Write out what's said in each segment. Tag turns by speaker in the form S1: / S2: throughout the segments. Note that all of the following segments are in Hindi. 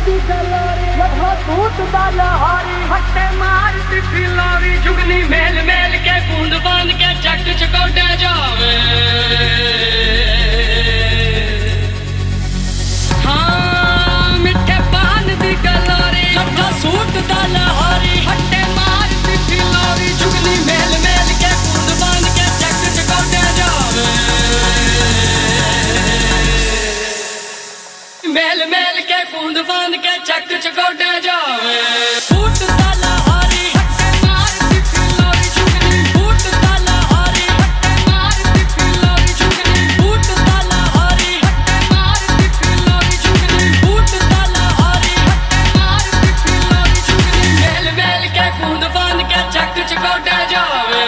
S1: हट्टे मारती फिलौरी जुगनी मेल मेल के बूंद बांध के चक चकोटे जावे। हाँ मिठे पान दी गलोरी लट्ठा सूट दा लहारी। हट्टे मारती फिलौरी जुगनी मेल मेल के बूंद बांध के चक चकोटे जावे। मेल मेल के बूंद बांध के चक चकोटे जावे। सूट दा लहारी हट्टे मारती फिलौरी जुगनी सूट दा लहारी हट्टे मारती फिलौरी जुगनी सूट दा लहारी हट्टे मारती फिलौरी जुगनी सूट दा लहारी हट्टे मारती फिलौरी जुगनी मेल मेल के बूंद बांध के चक चकोटे जावे।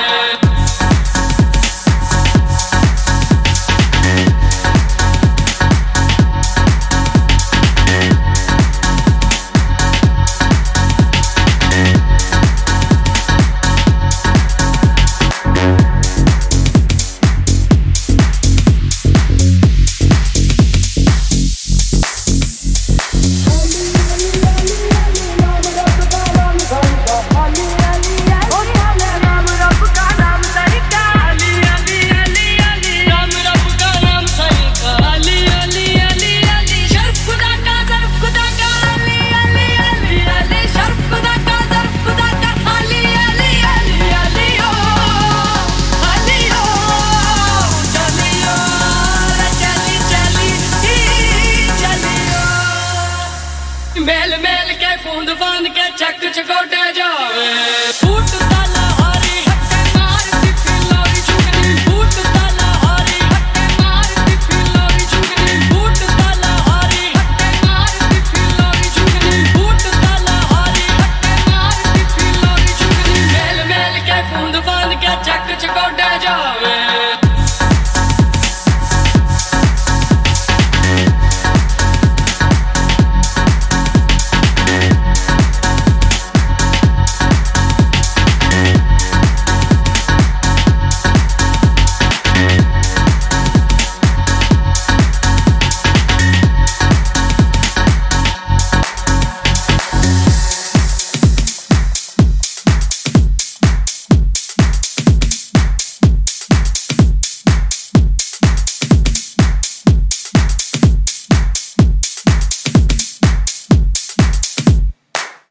S1: मेल मेल के बूंद बांध के चक चकोटे जावे।